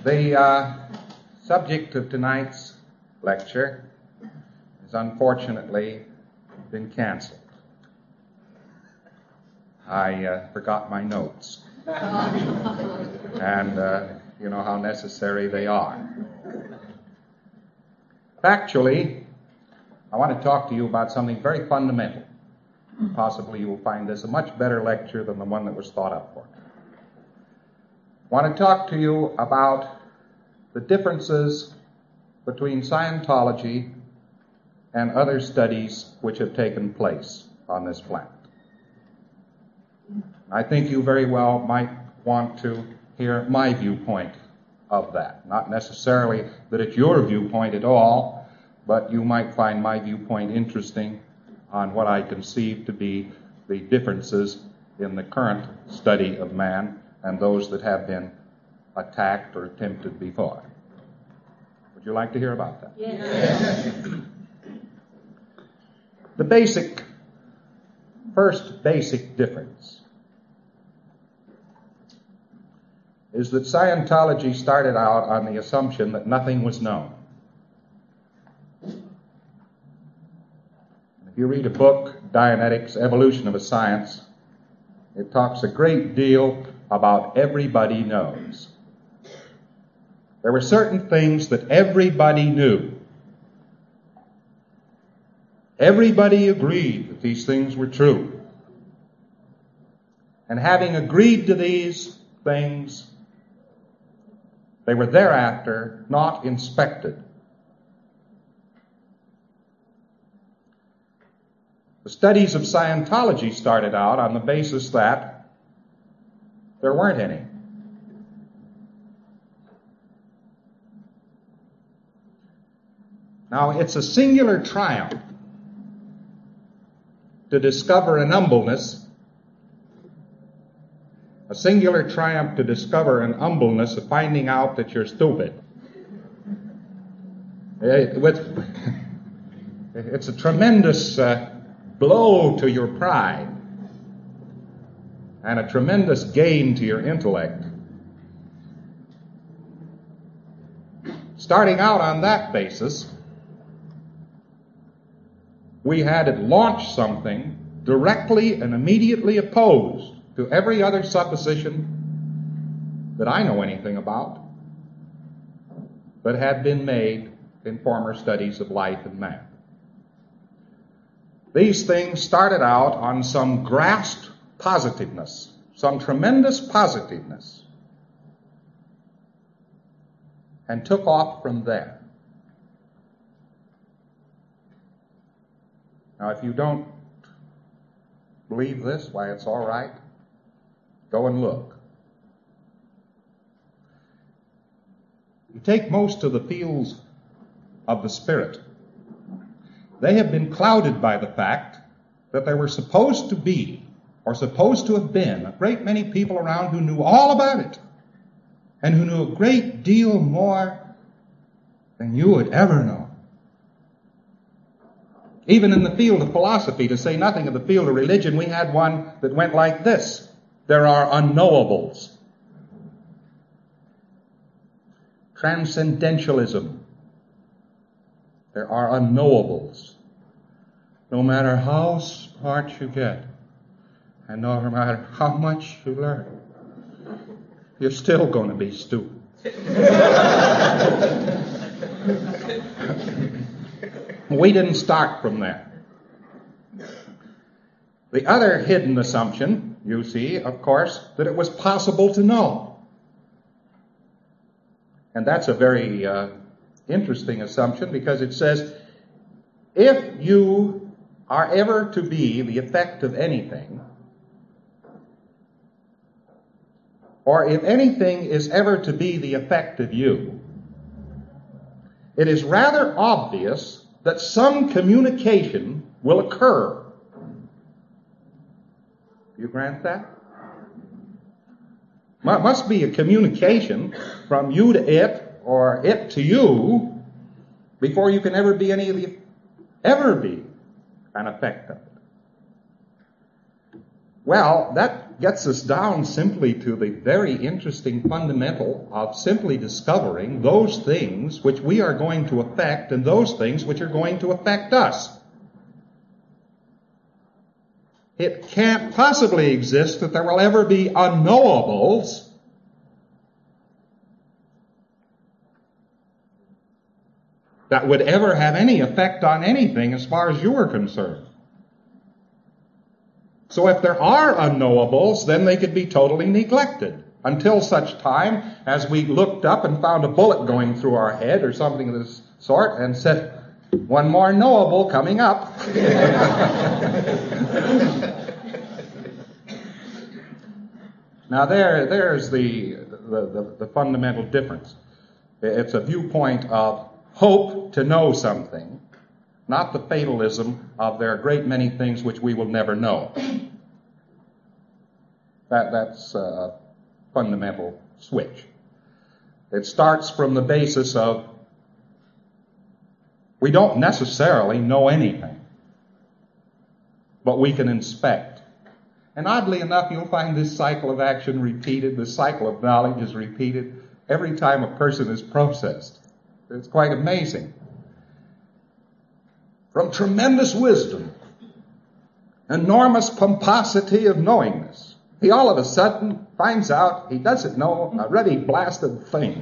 The subject of tonight's lecture has unfortunately been canceled. I forgot my notes. And you know how necessary they are. Factually, I want to talk to you about something very fundamental. Possibly you will find this a much better lecture than the one that was thought up for. I want to talk to you about the differences between Scientology and other studies which have taken place on this planet. I think you very well might want to hear my viewpoint of that. Not necessarily that it's your viewpoint at all, but you might find my viewpoint interesting on what I conceive to be the differences in the current study of man and those that have been attacked or attempted before. Would you like to hear about that? Yes. The first basic difference is that Scientology started out on the assumption that nothing was known. If you read a book, Dianetics, Evolution of a Science, it talks a great deal about everybody knows. There were certain things that everybody knew. Everybody agreed that these things were true. And having agreed to these things, they were thereafter not inspected. The studies of Scientology started out on the basis that there weren't any. Now, it's a singular triumph to discover an humbleness, a singular triumph to discover an humbleness of finding out that you're stupid. It's a tremendous blow to your pride and a tremendous gain to your intellect. Starting out on that basis, we had launched something directly and immediately opposed to every other supposition that I know anything about that had been made in former studies of life and man. These things started out on some grasped positiveness, some tremendous positiveness, and took off from there. Now, if you don't believe this, why, it's all right. Go and look. You take most of the fields of the Spirit. They have been clouded by the fact that there were supposed to be, or supposed to have been, a great many people around who knew all about it, and who knew a great deal more than you would ever know. Even in the field of philosophy, to say nothing of the field of religion, we had one that went like this: there are unknowables. Transcendentalism. There are unknowables. No matter how smart you get, and no matter how much you learn, you're still going to be stupid. We didn't start from there. The other hidden assumption, you see, of course, that it was possible to know. And that's a very interesting assumption, because it says, if you are ever to be the effect of anything, or if anything is ever to be the effect of you, it is rather obvious that some communication will occur. Do you grant that? Must be a communication from you to it, or it to you, before you can ever be an effect of it. Well, that gets us down simply to the very interesting fundamental of simply discovering those things which we are going to affect and those things which are going to affect us. It can't possibly exist that there will ever be unknowables that would ever have any effect on anything as far as you are concerned. So if there are unknowables, then they could be totally neglected until such time as we looked up and found a bullet going through our head or something of this sort and said, one more knowable coming up. Now there's the fundamental difference. It's a viewpoint of hope to know something, not the fatalism of there are a great many things which we will never know. That's a fundamental switch. It starts from the basis of we don't necessarily know anything, but we can inspect. And oddly enough, you'll find this cycle of action repeated, this cycle of knowledge is repeated every time a person is processed. It's quite amazing. From tremendous wisdom, enormous pomposity of knowingness, he all of a sudden finds out he doesn't know a ready blasted thing.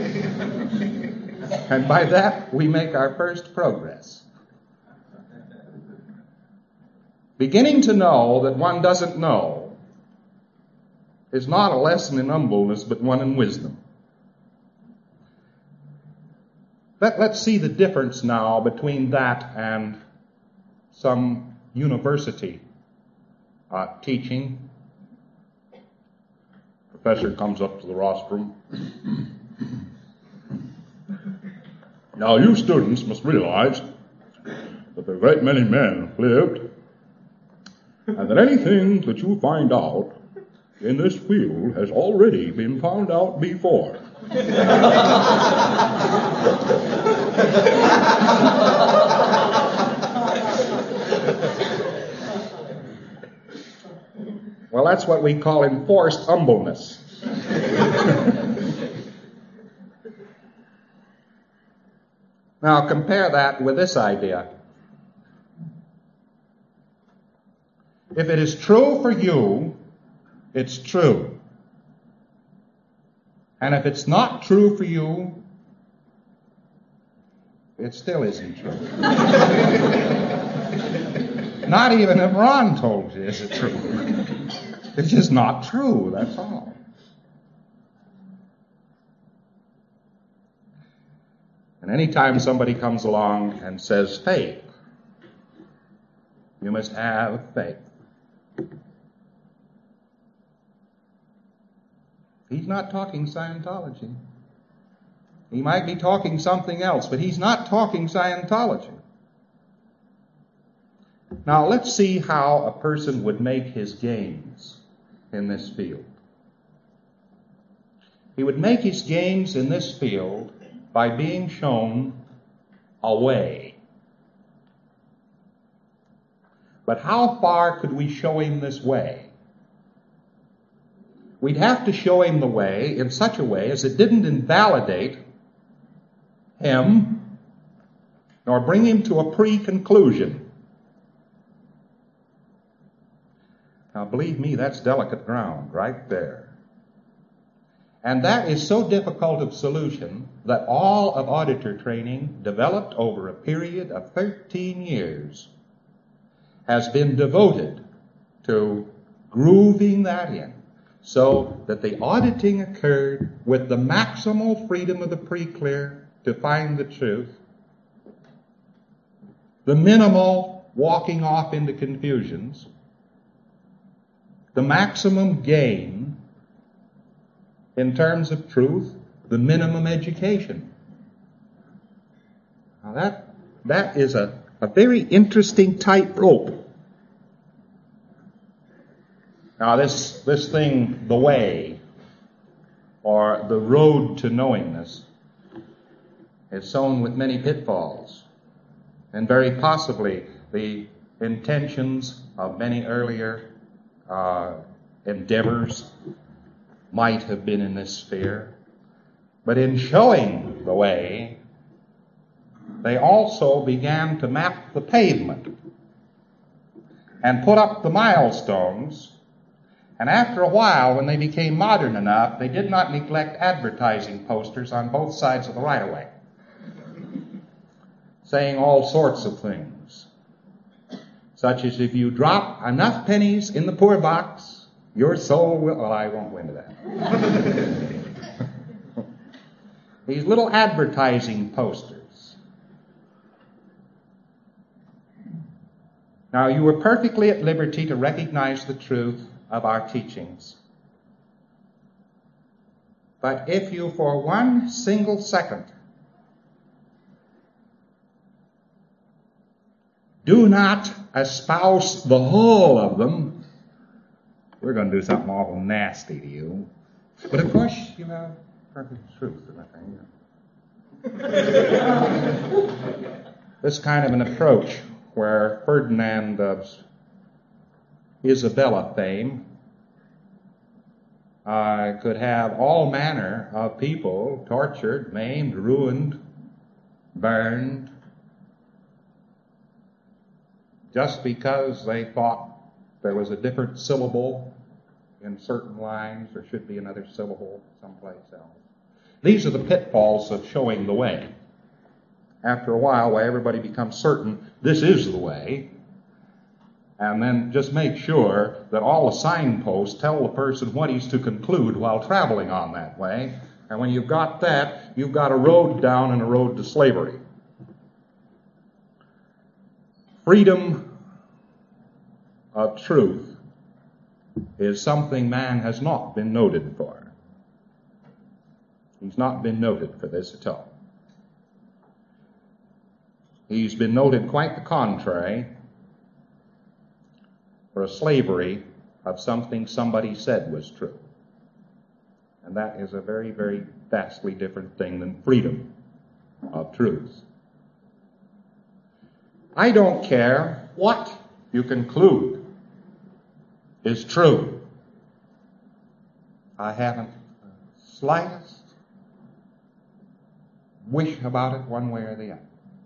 And by that, we make our first progress. Beginning to know that one doesn't know is not a lesson in humbleness, but one in wisdom. Let's see the difference now between that and some university teaching. Professor comes up to the rostrum. Now you students must realize that a great many men have lived, and that anything that you find out in this field has already been found out before. Well, that's what we call enforced humbleness. Now compare that with this idea. If it is true for you, it's true. And if it's not true for you, it still isn't true. Not even if Ron told you is it true. It's just not true, that's all. And anytime somebody comes along and says faith, you must have faith. He's not talking Scientology. He might be talking something else, but he's not talking Scientology. Now let's see how a person would make his gains in this field. He would make his gains in this field by being shown a way. But how far could we show him this way? We'd have to show him the way in such a way as it didn't invalidate him nor bring him to a pre-conclusion. Now believe me, that's delicate ground right there. And that is so difficult of solution that all of auditor training, developed over a period of 13 years, has been devoted to grooving that in so that the auditing occurred with the maximal freedom of the pre-clear to find the truth, the minimal walking off into confusions, the maximum gain in terms of truth, the minimum education. Now that is a very interesting tightrope. Now this thing, the way, or the road to knowingness, is sown with many pitfalls, and very possibly the intentions of many earlier endeavors might have been in this sphere. But in showing the way, they also began to map the pavement and put up the milestones. And after a while, when they became modern enough, they did not neglect advertising posters on both sides of the right-of-way, saying all sorts of things, such as if you drop enough pennies in the poor box, your soul will... Well, I won't go into that. These little advertising posters. Now, you were perfectly at liberty to recognize the truth of our teachings. But if you for one single second do not espouse the whole of them, we're going to do something awful nasty to you. But of course, you have perfect truth in that thing. This kind of an approach where Ferdinand of Isabella fame could have all manner of people tortured, maimed, ruined, burned, just because they thought there was a different syllable in certain lines, or should be another syllable someplace else. These are the pitfalls of showing the way. After a while, why everybody becomes certain this is the way, and then just make sure that all the signposts tell the person what he's to conclude while traveling on that way. And when you've got that, you've got a road down and a road to slavery. Freedom of truth is something man has not been noted for. He's not been noted for this at all. He's been noted quite the contrary for a slavery of something somebody said was true. And that is a very, very vastly different thing than freedom of truth. I don't care what you conclude is true. I haven't the slightest wish about it one way or the other.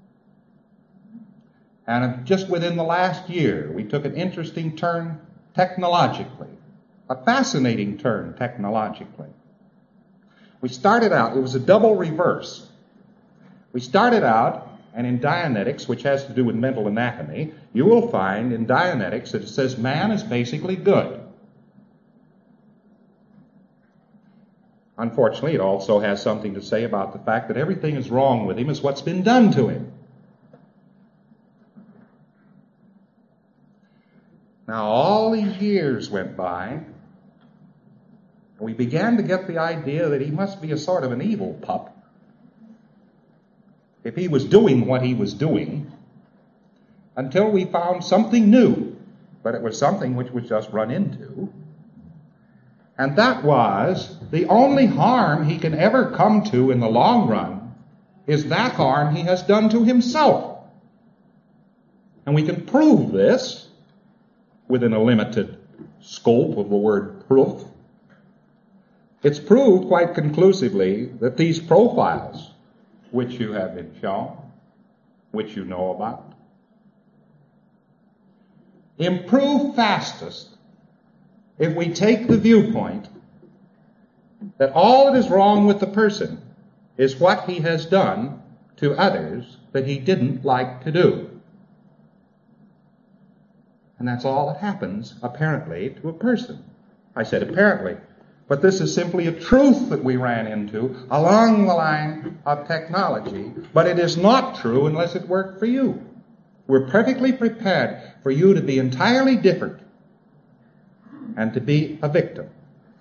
And just within the last year, we took an interesting turn technologically, a fascinating turn technologically. We started out, it was a double reverse. We started out, and in Dianetics, which has to do with mental anatomy, you will find in Dianetics that it says man is basically good. Unfortunately, it also has something to say about the fact that everything is wrong with him is what's been done to him. Now, all these years went by, and we began to get the idea that he must be a sort of an evil pup if he was doing what he was doing, until we found something new, but it was something which was just run into, and that was the only harm he can ever come to in the long run is that harm he has done to himself. And we can prove this within a limited scope of the word proof. It's proved quite conclusively that these profiles, which you have been shown, which you know about, improve fastest if we take the viewpoint that all that is wrong with the person is what he has done to others that he didn't like to do. And that's all that happens, apparently, to a person. I said apparently. But this is simply a truth that we ran into along the line of technology. But it is not true unless it worked for you. We're perfectly prepared for you to be entirely different and to be a victim.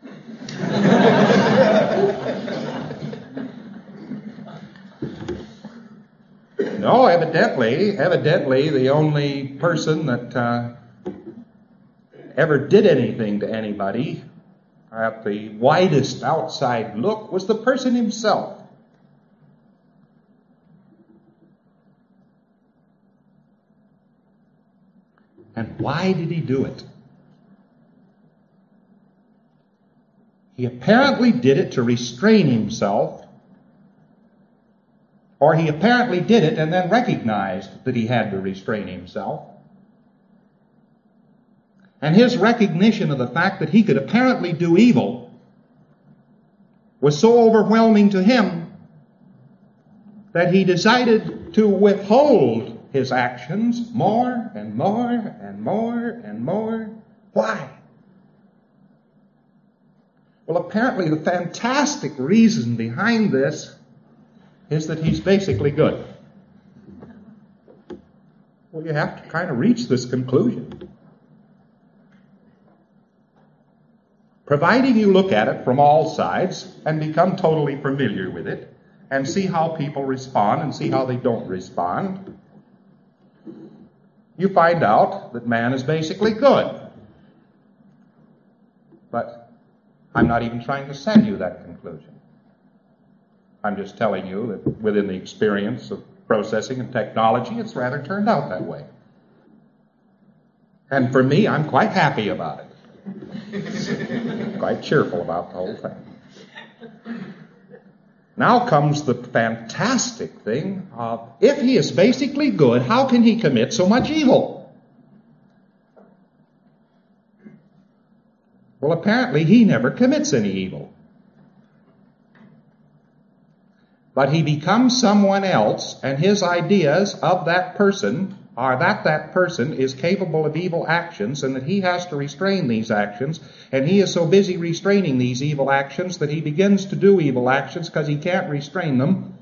No, evidently, the only person that ever did anything to anybody at the widest outside look was the person himself. And why did he do it? He apparently did it to restrain himself, or he apparently did it and then recognized that he had to restrain himself. And his recognition of the fact that he could apparently do evil was so overwhelming to him that he decided to withhold his actions more and more and more and more. Why? Well, apparently the fantastic reason behind this is that he's basically good. Well, you have to kind of reach this conclusion. Providing you look at it from all sides and become totally familiar with it and see how people respond and see how they don't respond, you find out that man is basically good. But I'm not even trying to send you that conclusion. I'm just telling you that within the experience of processing and technology, it's rather turned out that way. And for me, I'm quite happy about it. Quite cheerful about the whole thing. Now comes the fantastic thing of, if he is basically good, how can he commit so much evil? Well, apparently he never commits any evil. But he becomes someone else, and his ideas of that person are that that person is capable of evil actions and that he has to restrain these actions, and he is so busy restraining these evil actions that he begins to do evil actions because he can't restrain them.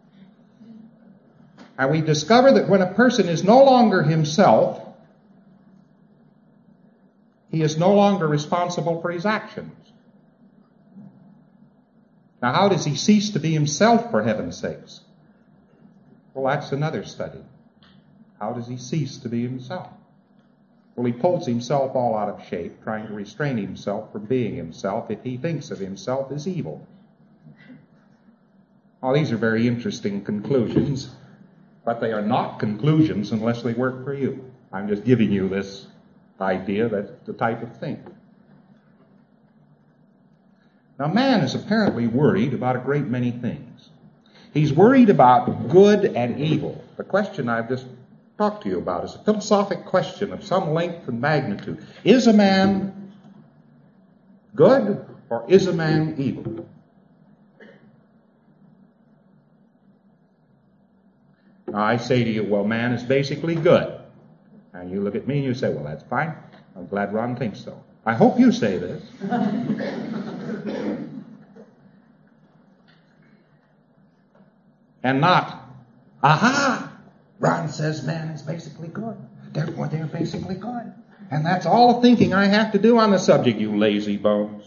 And we discover that when a person is no longer himself, he is no longer responsible for his actions. Now, how does he cease to be himself, for heaven's sakes? Well, that's another study. How does he cease to be himself? Well, he pulls himself all out of shape, trying to restrain himself from being himself if he thinks of himself as evil. Well, these are very interesting conclusions, but they are not conclusions unless they work for you. I'm just giving you this idea, that's the type of thing. Now, man is apparently worried about a great many things. He's worried about good and evil. The question I've just talked to you about is a philosophic question of some length and magnitude. Is a man good or is a man evil? Now, I say to you, well, man is basically good. And you look at me and you say, well, that's fine. I'm glad Ron thinks so. I hope you say this. And not, aha, Ron says man is basically good. Therefore, they're basically good. And that's all the thinking I have to do on the subject, you lazy bones.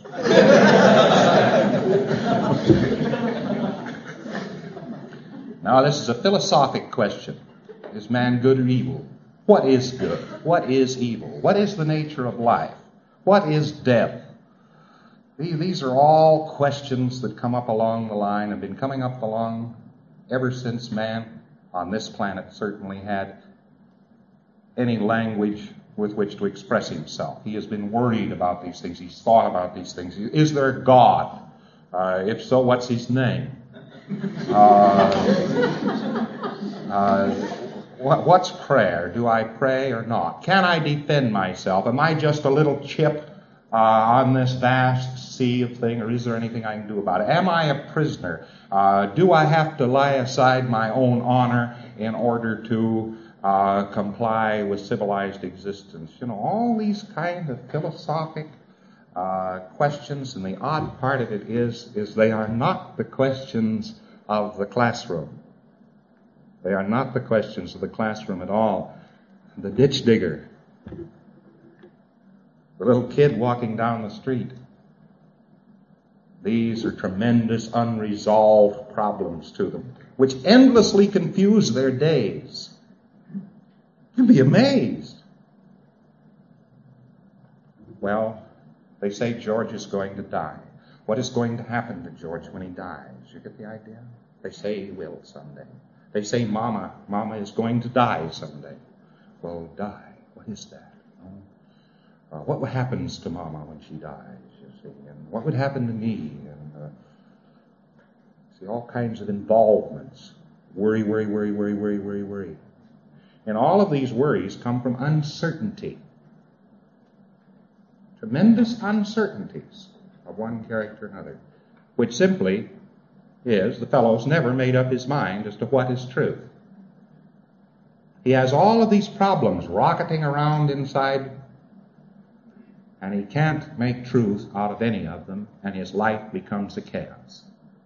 Now, this is a philosophic question. Is man good or evil? What is good? What is evil? What is the nature of life? What is death? These are all questions that come up along the line, have been coming up along ever since man on this planet certainly had any language with which to express himself. He has been worried about these things. He's thought about these things. Is there a God? If so, what's his name? What's prayer? Do I pray or not? Can I defend myself? Am I just a little chip on this vast sea of thing, or is there anything I can do about it? Am I a prisoner? Do I have to lie aside my own honor in order to comply with civilized existence? You know, all these kind of philosophic questions, and the odd part of it is they are not the questions of the classroom. They are not the questions of the classroom at all. The ditch digger, the little kid walking down the street. These are tremendous unresolved problems to them, which endlessly confuse their days. You'd be amazed. Well, they say George is going to die. What is going to happen to George when he dies? You get the idea? They say he will someday. They say Mama is going to die someday. Well, die. What is that? What happens to Mama when she dies, you see, and what would happen to me, and see, all kinds of involvements. Worry. And all of these worries come from uncertainty. Tremendous uncertainties of one character or another, which simply is the fellow's never made up his mind as to what is truth. He has all of these problems rocketing around inside, and he can't make truth out of any of them, and his life becomes a chaos.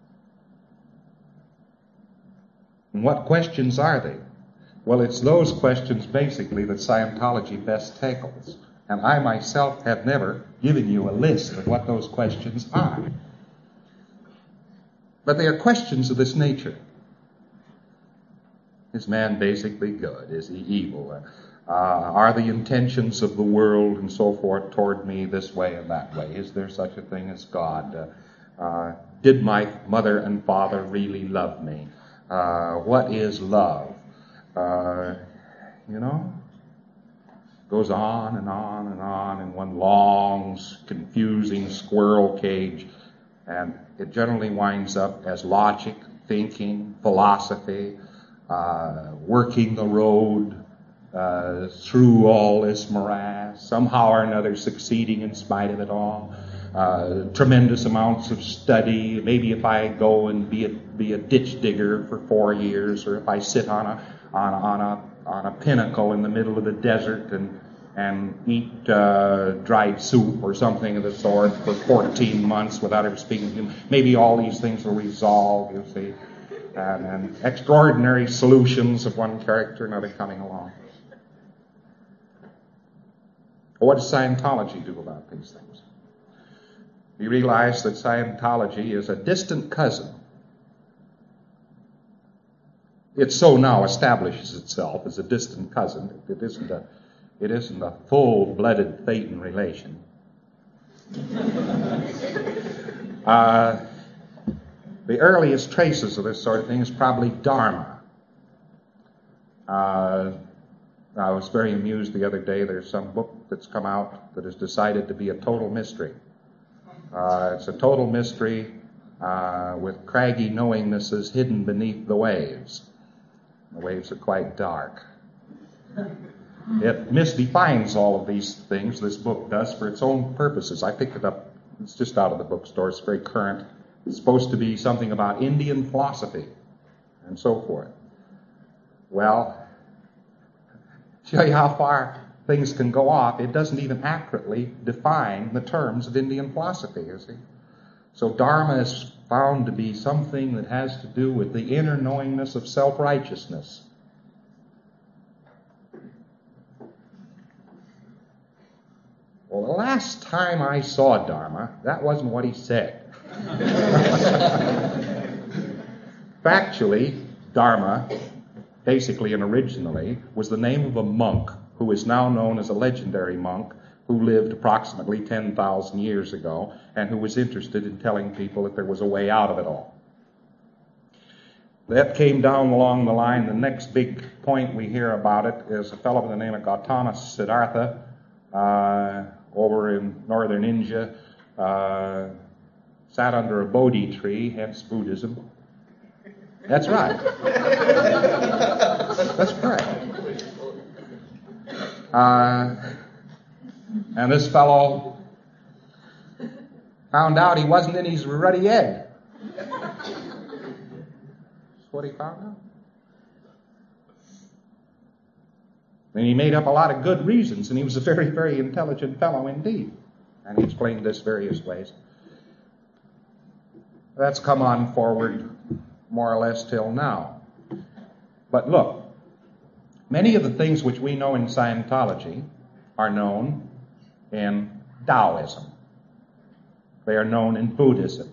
And what questions are they? Well, it's those questions basically that Scientology best tackles. And I myself have never given you a list of what those questions are. But they are questions of this nature. Is man basically good? Is he evil? Are the intentions of the world and so forth toward me this way and that way? Is there such a thing as God? Did my mother and father really love me? What is love? Goes on and on and on in one long, confusing squirrel cage, and it generally winds up as logic, thinking, philosophy, working the road through all this morass, somehow or another succeeding in spite of it all. Tremendous amounts of study. Maybe if I go and be a ditch digger for 4 years, or if I sit on a pinnacle in the middle of the desert and eat dried soup or something of the sort for 14 months without ever speaking to him, maybe all these things will resolve, you see, and extraordinary solutions of one character or another coming along. Well, what does Scientology do about these things? You realize that Scientology is a distant cousin. It so now establishes itself as a distant cousin. It isn't a full-blooded Thetan relation. The earliest traces of this sort of thing is probably Dharma. I was very amused the other day. There's some book that's come out that is decided to be a total mystery. It's a total mystery with craggy knowingnesses hidden beneath the waves. The waves are quite dark. It misdefines all of these things, this book does, for its own purposes. I picked it up. It's just out of the bookstore. It's very current. It's supposed to be something about Indian philosophy and so forth. Well, show you how far things can go off. It doesn't even accurately define the terms of Indian philosophy, you see. So Dharma is found to be something that has to do with the inner knowingness of self-righteousness. Well, the last time I saw Dharma, that wasn't what he said. Factually, Dharma, basically and originally, was the name of a monk who is now known as a legendary monk who lived approximately 10,000 years ago and who was interested in telling people that there was a way out of it all. That came down along the line. The next big point we hear about it is a fellow by the name of Gautama Siddhartha over in northern India, sat under a Bodhi tree, hence Buddhism. That's right. That's correct. And this fellow found out he wasn't in his ruddy egg. That's what he found out. And he made up a lot of good reasons, and he was a very, very intelligent fellow indeed. And he explained this various ways. That's come on forward more or less till now. But look, many of the things which we know in Scientology are known in Taoism. They are known in Buddhism.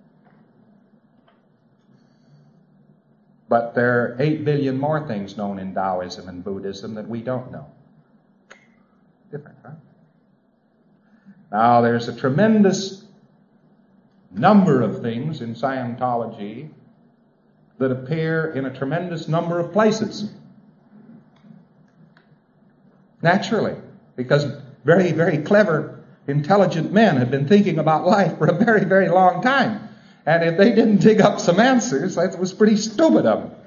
But there are 8 billion more things known in Taoism and Buddhism that we don't know. Different, huh? Now, there's a tremendous number of things in Scientology that appear in a tremendous number of places. Naturally, because very, very clever, intelligent men have been thinking about life for a very, very long time. And if they didn't dig up some answers, that was pretty stupid of them.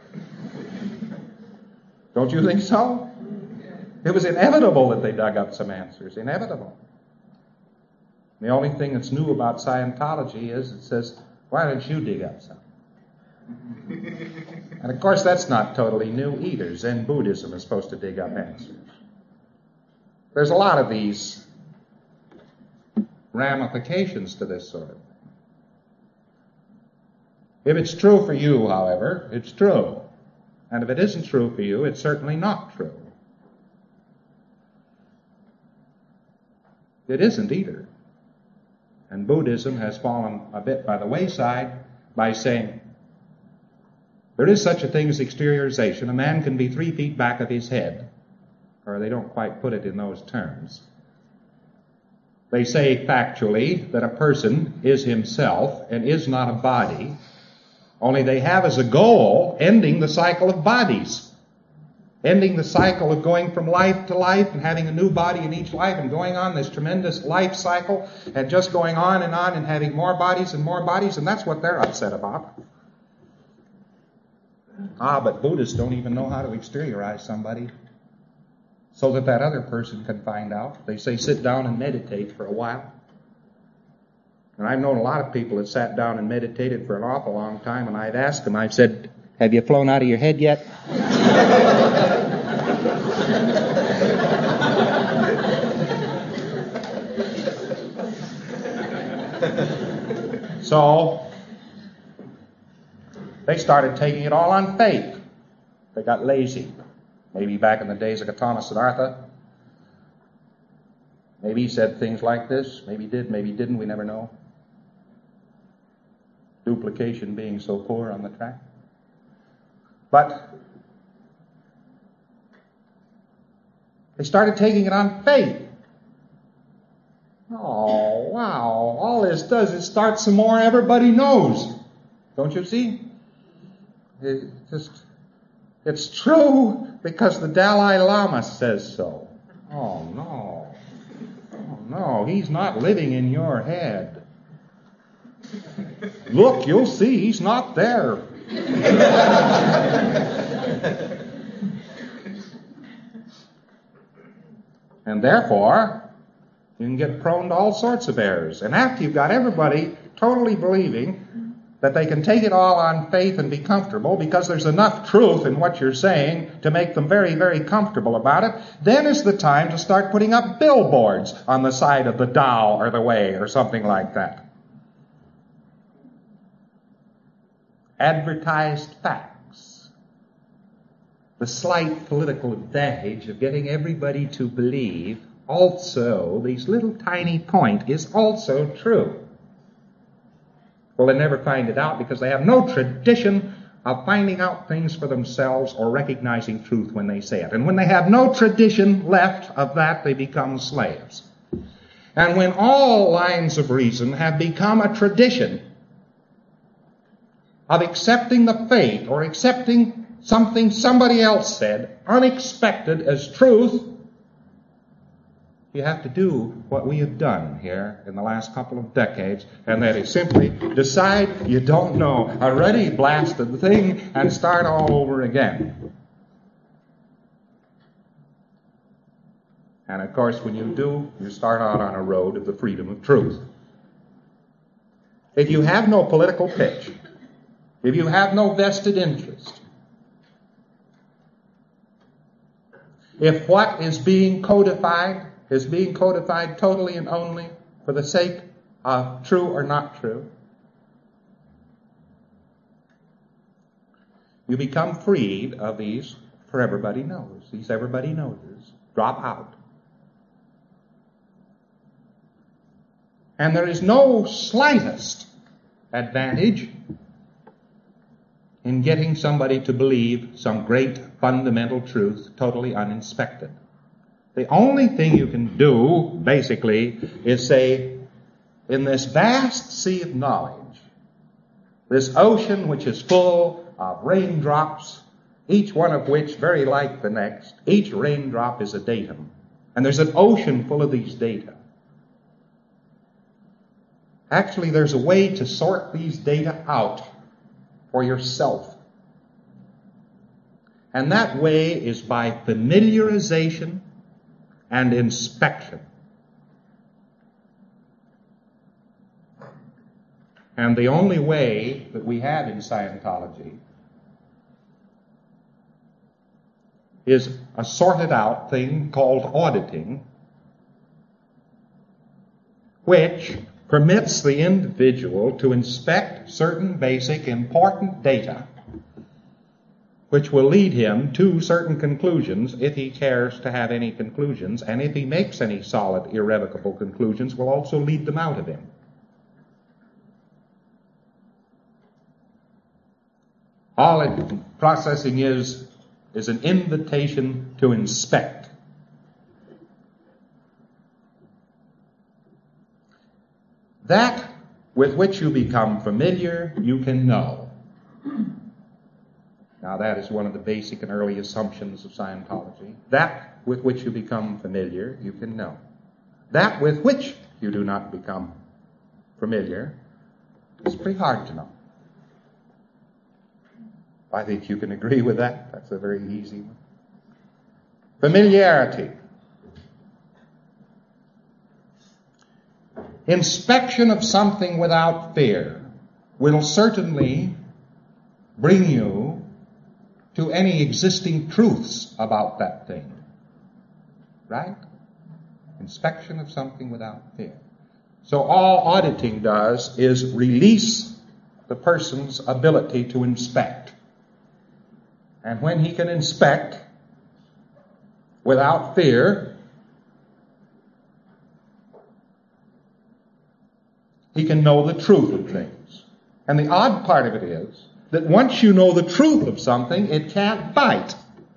Don't you think so? It was inevitable that they dug up some answers. Inevitable. The only thing that's new about Scientology is it says, why don't you dig up some? And of course that's not totally new either. Zen Buddhism is supposed to dig up answers. There's a lot of these ramifications to this sort of thing. If it's true for you, however, it's true. And if it isn't true for you, it's certainly not true. It isn't either. And Buddhism has fallen a bit by the wayside by saying, there is such a thing as exteriorization. A man can be 3 feet back of his head. Or they don't quite put it in those terms. They say factually that a person is himself and is not a body, only they have as a goal ending the cycle of bodies. Ending the cycle of going from life to life and having a new body in each life and going on this tremendous life cycle and just going on and having more bodies, and that's what they're upset about. But Buddhists don't even know how to exteriorize somebody so that that other person can find out. They say sit down and meditate for a while. And I've known a lot of people that sat down and meditated for an awful long time, and I've asked them, I've said, have you flown out of your head yet? So, they started taking it all on faith. They got lazy. Maybe back in the days of Gautama Siddhartha. Maybe he said things like this. Maybe he did, maybe he didn't. We never know. Duplication being so poor on the track. But they started taking it on faith. Oh, wow. All this does is start some more everybody knows. Don't you see? It's true because the Dalai Lama says so. Oh, no. Oh, no. He's not living in your head. Look, you'll see he's not there. And therefore, you can get prone to all sorts of errors. And after you've got everybody totally believing that they can take it all on faith and be comfortable because there's enough truth in what you're saying to make them very, very comfortable about it, then is the time to start putting up billboards on the side of the Tao or the Way or something like that. Advertised facts. The slight political advantage of getting everybody to believe also this little tiny point is also true. Well, they never find it out because they have no tradition of finding out things for themselves or recognizing truth when they say it. And when they have no tradition left of that, they become slaves. And when all lines of reason have become a tradition of accepting the faith or accepting something somebody else said, unexpected as truth, you have to do what we have done here in the last couple of decades, and that is simply decide you don't know, already blasted the thing, and start all over again. And of course, when you do, you start out on a road of the freedom of truth. If you have no political pitch, if you have no vested interest, if what is being codified totally and only for the sake of true or not true, you become freed of these for everybody knows. These everybody knows drop out. And there is no slightest advantage in getting somebody to believe some great fundamental truth totally uninspected. The only thing you can do, basically, is say, in this vast sea of knowledge, this ocean which is full of raindrops, each one of which very like the next, each raindrop is a datum. And there's an ocean full of these data. Actually, there's a way to sort these data out for yourself. And that way is by familiarization and inspection. And the only way that we have in Scientology is a sorted out thing called auditing, which permits the individual to inspect certain basic important data, which will lead him to certain conclusions if he cares to have any conclusions, and if he makes any solid, irrevocable conclusions, will also lead them out of him. All processing is an invitation to inspect. That with which you become familiar, you can know. Now that is one of the basic and early assumptions of Scientology. That with which you become familiar, you can know. That with which you do not become familiar is pretty hard to know. I think you can agree with that. That's a very easy one. Familiarity. Inspection of something without fear will certainly bring you to any existing truths about that thing. Right? Inspection of something without fear. So all auditing does is release the person's ability to inspect. And when he can inspect without fear, he can know the truth of things. And the odd part of it is that once you know the truth of something, it can't bite.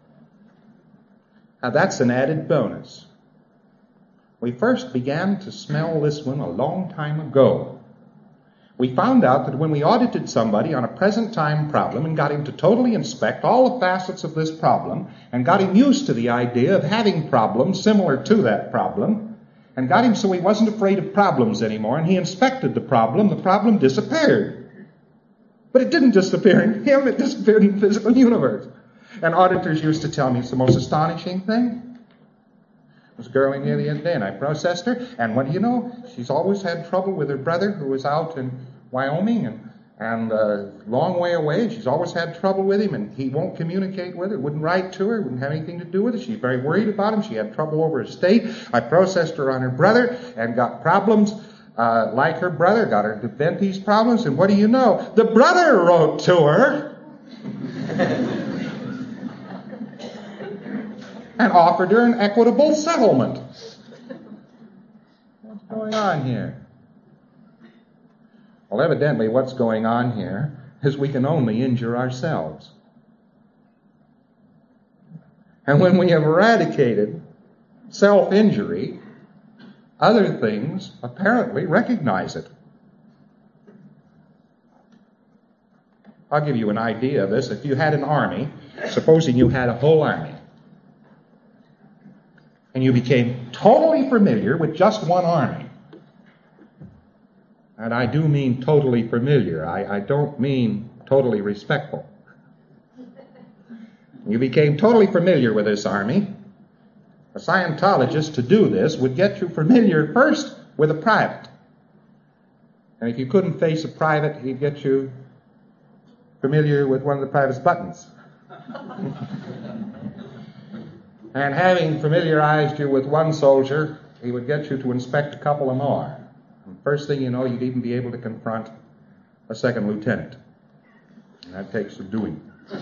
Now that's an added bonus. We first began to smell this one a long time ago. We found out that when we audited somebody on a present time problem and got him to totally inspect all the facets of this problem and got him used to the idea of having problems similar to that problem and got him so he wasn't afraid of problems anymore, and he inspected the problem disappeared. But it didn't disappear in him, it disappeared in the physical universe. And auditors used to tell me it's the most astonishing thing. There was a girl in here the other day, and I processed her, and what do you know? She's always had trouble with her brother who was out in Wyoming and a long way away. She's always had trouble with him, and he won't communicate with her, wouldn't write to her, wouldn't have anything to do with her. She's very worried about him. She had trouble over his state. I processed her on her brother and got problems like her brother, got her to vent these problems, and what do you know? The brother wrote to her and offered her an equitable settlement. What's going on here? Well, evidently what's going on here is we can only injure ourselves. And when we have eradicated self-injury, other things apparently recognize it. I'll give you an idea of this. If you had an army, supposing you had a whole army, and you became totally familiar with just one army. And I do mean totally familiar. I don't mean totally respectful. You became totally familiar with this army. A Scientologist, to do this, would get you familiar first with a private. And if you couldn't face a private, he'd get you familiar with one of the private's buttons. And having familiarized you with one soldier, he would get you to inspect a couple of more. And first thing you know, you'd even be able to confront a second lieutenant. And that takes some doing.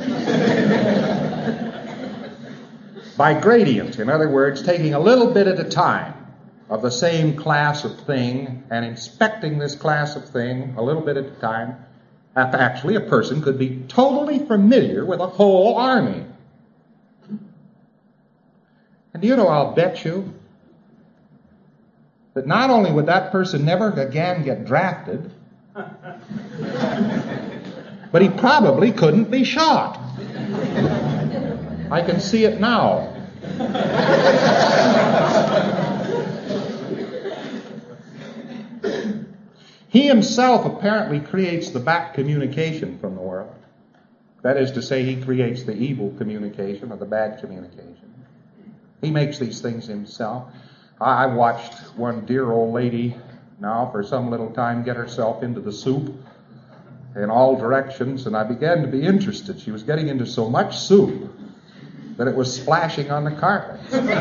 By gradient, in other words, taking a little bit at a time of the same class of thing and inspecting this class of thing a little bit at a time, actually a person could be totally familiar with a whole army. And you know, I'll bet you that not only would that person never again get drafted, but he probably couldn't be shot. I can see it now. He himself apparently creates the back communication from the world. That is to say, he creates the evil communication or the bad communication. He makes these things himself. I watched one dear old lady now for some little time get herself into the soup in all directions, and I began to be interested. She was getting into so much soup that it was splashing on the carpet.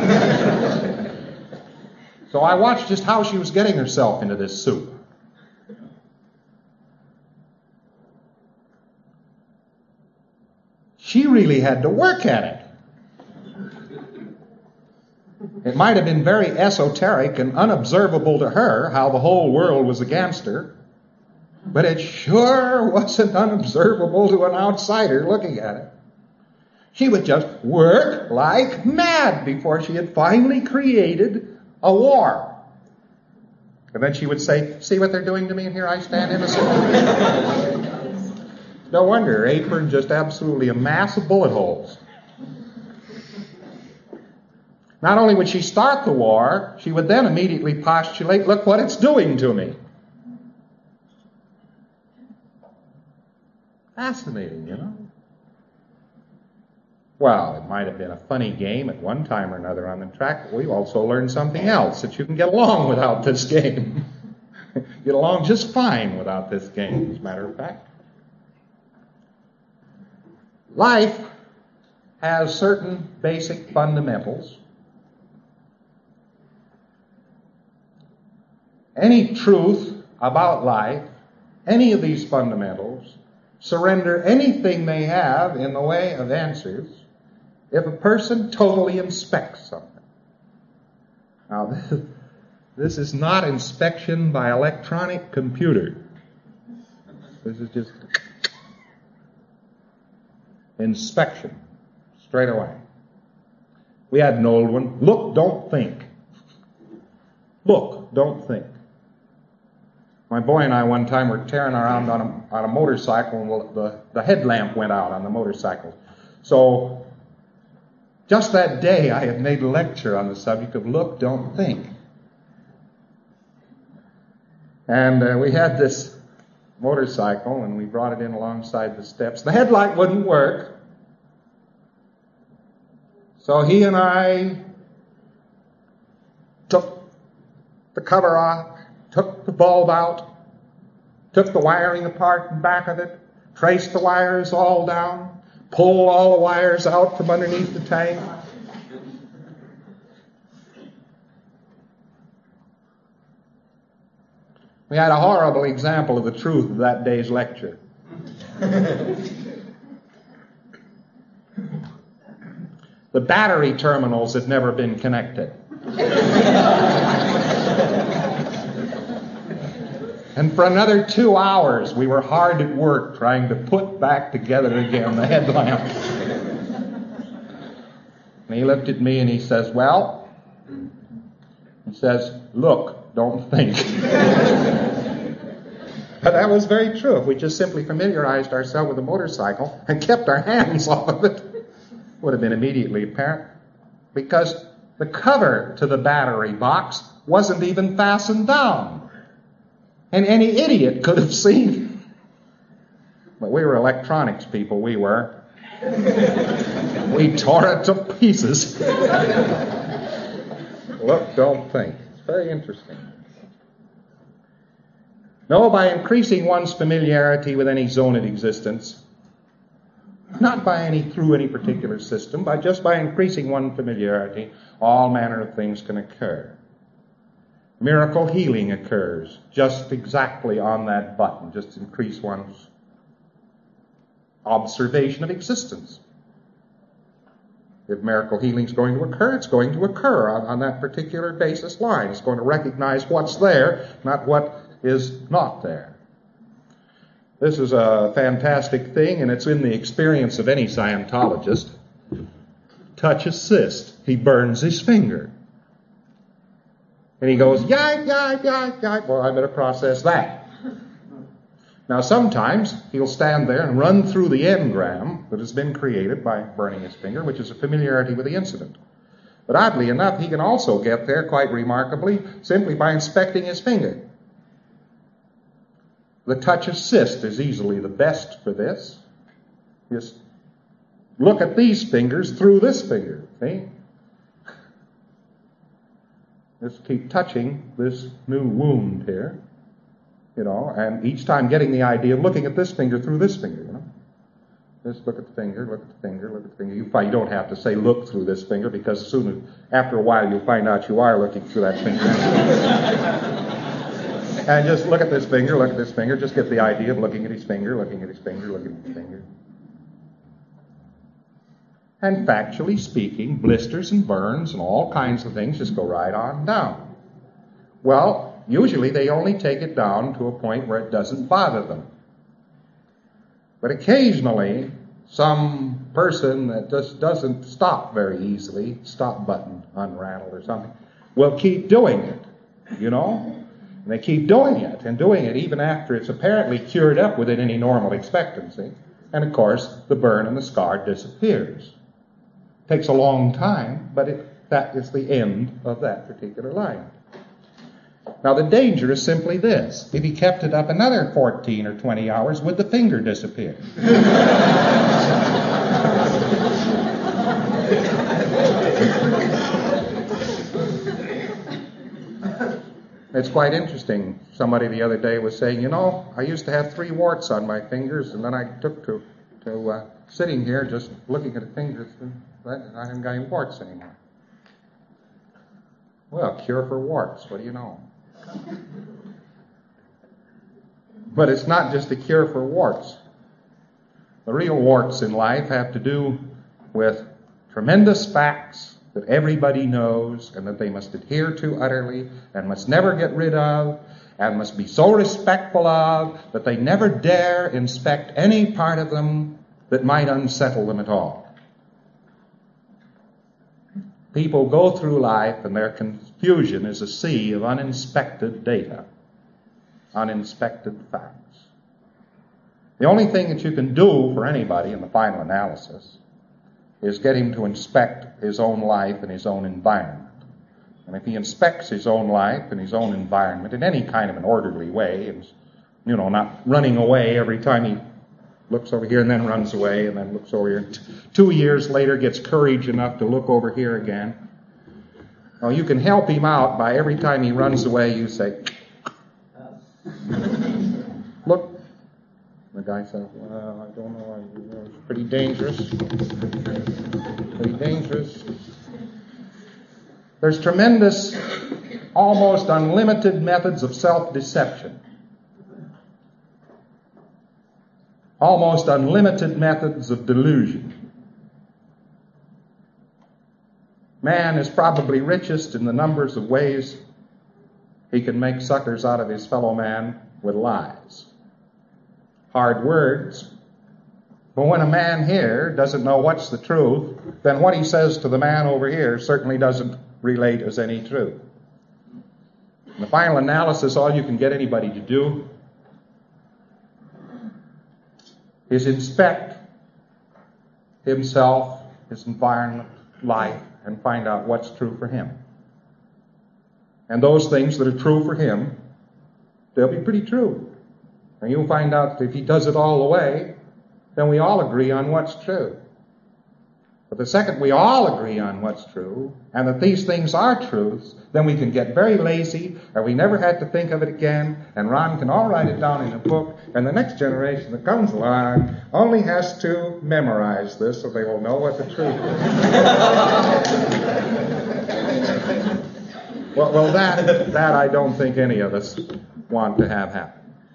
So I watched just how she was getting herself into this soup. She really had to work at it. It might have been very esoteric and unobservable to her how the whole world was against her, but it sure wasn't unobservable to an outsider looking at it. She would just work like mad before she had finally created a war. And then she would say, "See what they're doing to me, and here I stand innocent." No wonder her apron just absolutely a mass of bullet holes. Not only would she start the war, she would then immediately postulate, "Look what it's doing to me." Fascinating, you know? Well, it might have been a funny game at one time or another on the track, but we've also learned something else, that you can get along without this game. Get along just fine without this game, as a matter of fact. Life has certain basic fundamentals. Any truth about life, any of these fundamentals, surrender anything they have in the way of answers if a person totally inspects something. Now, this is not inspection by electronic computer. This is just inspection, straight away. We had an old one. Look, don't think. Look, don't think. My boy and I one time were tearing around on a motorcycle, and the headlamp went out on the motorcycle. So just that day I had made a lecture on the subject of look, don't think. And we had this motorcycle, and we brought it in alongside the steps. The headlight wouldn't work. So he and I took the cover off, took the bulb out, took the wiring apart and back of it, traced the wires all down, pulled all the wires out from underneath the tank. We had a horrible example of the truth of that day's lecture. The battery terminals had never been connected. And for another 2 hours, we were hard at work trying to put back together again the headlamp. And he looked at me and he says, "Well," he says, "look, don't think." But that was very true. If we just simply familiarized ourselves with the motorcycle and kept our hands off of it, it would have been immediately apparent. Because the cover to the battery box wasn't even fastened down. And any idiot could have seen. But we were electronics people, we were. We tore it to pieces. Look, don't think. It's very interesting. No, by increasing one's familiarity with any zone of existence, not through any particular system, but just by increasing one's familiarity, all manner of things can occur. Miracle healing occurs just exactly on that button, just increase one's observation of existence. If miracle healing is going to occur, it's going to occur on that particular basis line. It's going to recognize what's there, not what is not there. This is a fantastic thing, and it's in the experience of any Scientologist. Touch assist. He burns his finger. And he goes, "Yipe, yipe, yipe, yipe." Well, I better process that. Now, sometimes he'll stand there and run through the engram that has been created by burning his finger, which is a familiarity with the incident. But oddly enough, he can also get there quite remarkably simply by inspecting his finger. The touch assist is easily the best for this. Just look at these fingers through this finger, see? Just keep touching this new wound here, and each time getting the idea of looking at this finger through this finger, Just look at the finger, look at the finger, look at the finger. You don't have to say look through this finger, because after a while you'll find out you are looking through that finger. And just look at this finger, look at this finger. Just get the idea of looking at his finger, looking at his finger, looking at his finger. And factually speaking, blisters and burns and all kinds of things just go right on down. Well, usually they only take it down to a point where it doesn't bother them. But occasionally, some person that just doesn't stop very easily, stop button unrattled or something, will keep doing it, And they keep doing it, and doing it even after it's apparently cured up within any normal expectancy. And of course, the burn and the scar disappears. Takes a long time, but that is the end of that particular line. Now the danger is simply this. If he kept it up another 14 or 20 hours, would the finger disappear? It's quite interesting. Somebody the other day was saying, I used to have 3 warts on my fingers, and then I took to sitting here just looking at the fingers, and I haven't got any warts anymore. Well, cure for warts, what do you know? But it's not just a cure for warts. The real warts in life have to do with tremendous facts that everybody knows and that they must adhere to utterly and must never get rid of and must be so respectful of that they never dare inspect any part of them that might unsettle them at all. People go through life and their confusion is a sea of uninspected data, uninspected facts. The only thing that you can do for anybody in the final analysis is get him to inspect his own life and his own environment. And if he inspects his own life and his own environment in any kind of an orderly way, and not running away every time he looks over here and then runs away and then looks over here. 2 years later gets courage enough to look over here again. Well, you can help him out by every time he runs away you say, look. The guy says, well, I don't know, it's pretty dangerous. Pretty dangerous. There's tremendous, almost unlimited methods of self-deception. Almost unlimited methods of delusion. Man is probably richest in the numbers of ways he can make suckers out of his fellow man with lies. Hard words. But when a man here doesn't know what's the truth, then what he says to the man over here certainly doesn't relate as any truth. In the final analysis, all you can get anybody to do is inspect himself, his environment, life, and find out what's true for him. And those things that are true for him, they'll be pretty true. And you'll find out that if he does it all the way, then we all agree on what's true. But the second we all agree on what's true, and that these things are truths, then we can get very lazy, or we never had to think of it again, and Ron can all write it down in a book, and the next generation that comes along only has to memorize this so they will know what the truth is. Well, that I don't think any of us want to have happen.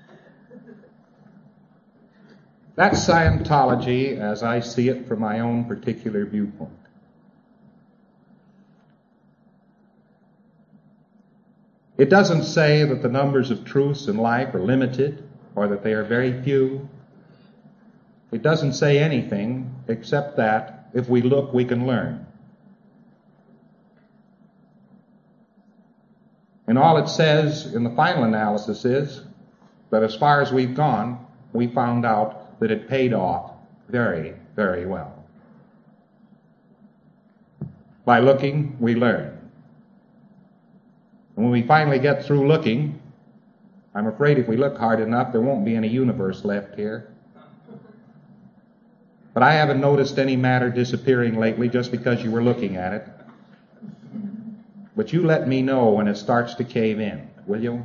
That's Scientology as I see it from my own particular viewpoint. It doesn't say that the numbers of truths in life are limited or that they are very few. It doesn't say anything except that if we look, we can learn. And all it says in the final analysis is that as far as we've gone, we found out that it paid off very, very well. By looking, we learn. And when we finally get through looking, I'm afraid if we look hard enough, there won't be any universe left here. But I haven't noticed any matter disappearing lately just because you were looking at it. But you let me know when it starts to cave in, will you?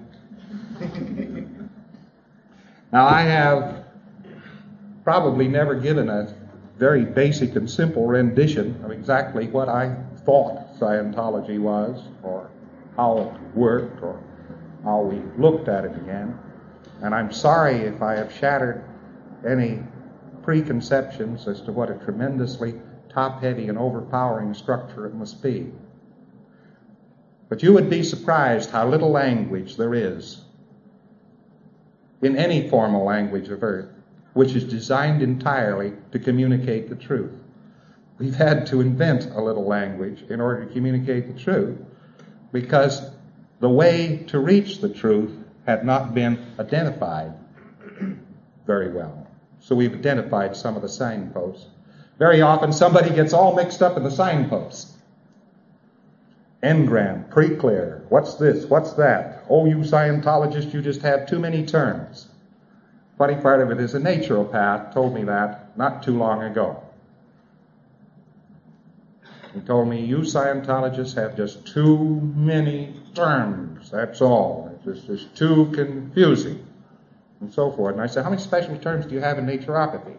Now, I have probably never given a very basic and simple rendition of exactly what I thought Scientology was, or how it worked, or how we looked at it again. And I'm sorry if I have shattered any preconceptions as to what a tremendously top-heavy and overpowering structure it must be. But you would be surprised how little language there is in any formal language of earth which is designed entirely to communicate the truth. We've had to invent a little language in order to communicate the truth because the way to reach the truth had not been identified very well. So we've identified some of the signposts. Very often somebody gets all mixed up in the signposts. Engram, pre-clear, what's this, what's that? Oh, you Scientologists, you just have too many terms. Funny part of it is a naturopath told me that not too long ago. He told me, you Scientologists have just too many terms, that's all. It's just too confusing, and so forth. And I said, how many special terms do you have in naturopathy?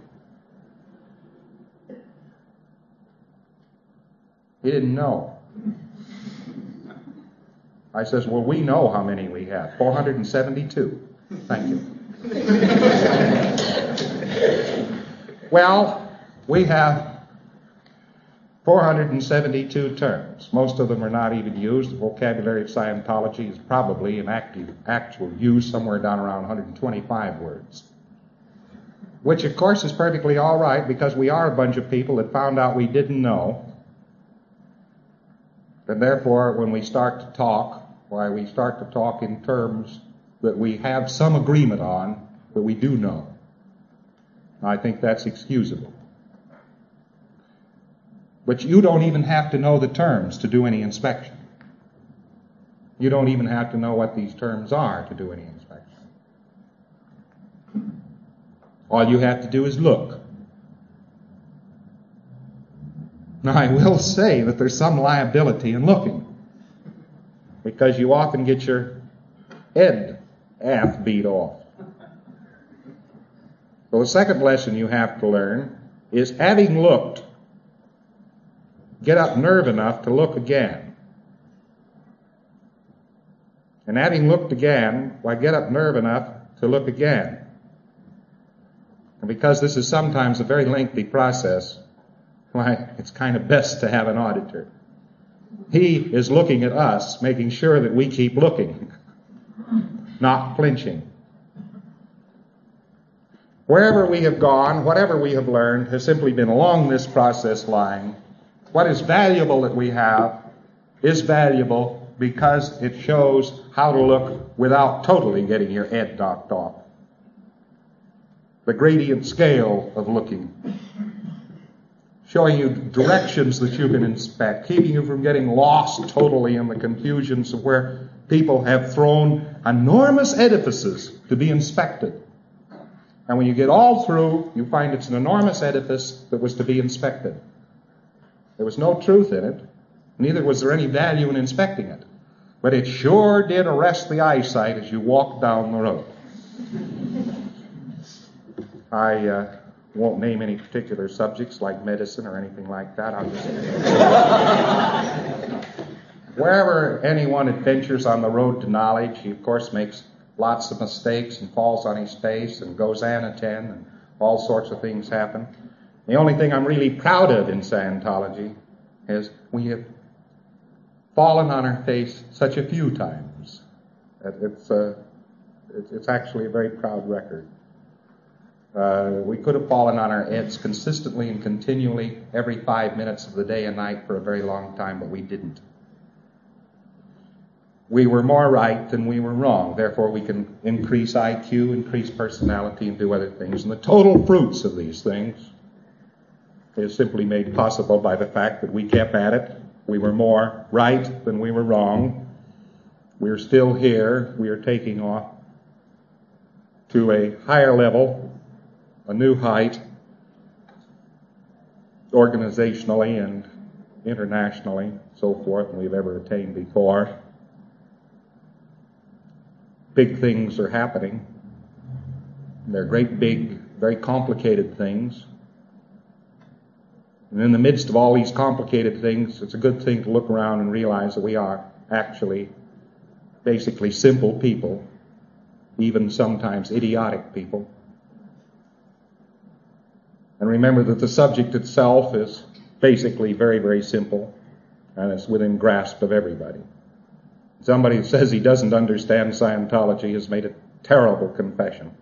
He didn't know. I says, well, we know how many we have. 472. Thank you. Well, we have 472 terms. Most of them are not even used. The vocabulary of Scientology is probably in actual use somewhere down around 125 words. Which, of course, is perfectly all right because we are a bunch of people that found out we didn't know. And therefore, when we start to talk, we start to talk in terms that we have some agreement on, that we do know. I think that's excusable. But you don't even have to know the terms to do any inspection. You don't even have to know what these terms are to do any inspection. All you have to do is look. Now, I will say that there's some liability in looking, because you often get your head half beat off. So the second lesson you have to learn is, having looked, get up nerve enough to look again. And having looked again, get up nerve enough to look again. And because this is sometimes a very lengthy process, it's kind of best to have an auditor. He is looking at us, making sure that we keep looking, not flinching. Wherever we have gone, whatever we have learned, has simply been along this process line. What is valuable that we have is valuable because it shows how to look without totally getting your head knocked off. The gradient scale of looking, showing you directions that you can inspect, keeping you from getting lost totally in the confusions of where people have thrown enormous edifices to be inspected. And when you get all through, you find it's an enormous edifice that was to be inspected. There was no truth in it, neither was there any value in inspecting it. But it sure did arrest the eyesight as you walked down the road. I won't name any particular subjects like medicine or anything like that. I'll just wherever anyone adventures on the road to knowledge, he of course makes lots of mistakes and falls on his face and goes anaten and all sorts of things happen. The only thing I'm really proud of in Scientology is we have fallen on our face such a few times. It's actually a very proud record. We could have fallen on our heads consistently and continually every 5 minutes of the day and night for a very long time, but we didn't. We were more right than we were wrong. Therefore, we can increase IQ, increase personality, and do other things. And the total fruits of these things is simply made possible by the fact that we kept at it We were more right than we were wrong. We're still here. We are taking off to a higher level, a new height, organizationally and internationally, so forth, than we've ever attained before. Big things are happening. They're great, big, very complicated things. And in the midst of all these complicated things, it's a good thing to look around and realize that we are actually basically simple people, even sometimes idiotic people. And remember that the subject itself is basically very, very simple, and it's within grasp of everybody. Somebody who says he doesn't understand Scientology has made a terrible confession.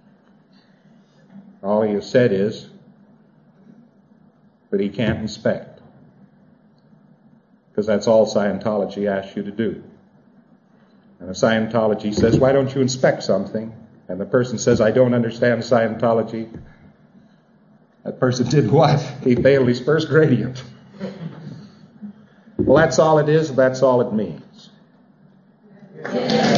All he has said is that he can't inspect, because that's all Scientology asks you to do. And if Scientology says, why don't you inspect something? And the person says, I don't understand Scientology. That person did what? He failed his first gradient. Well, that's all it is, that's all it means.